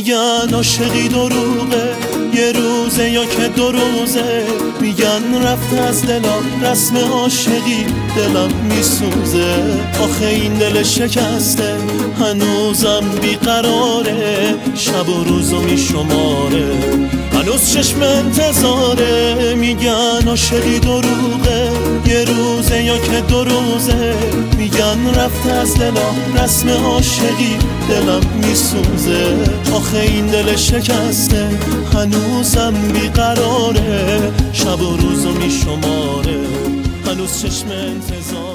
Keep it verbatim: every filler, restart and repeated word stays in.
میگن عاشقی دروغه، یه روزه یا که دو روزه، میگن رفته از دلم رسم عاشقی، دلم میسوزه. آخه این دل شکسته هنوزم بیقراره، شب و روزو میشماره، هنوز چشم انتظاره. میگن عاشقی دروغه، یه روزه یا که دو روزه، میگن رفته از دلم رسم عاشقی، دلم میسوزه. آخه این دل شکسته هنوزم بیقراره، شب و روزو میشماره، هنوز چشم انتظار.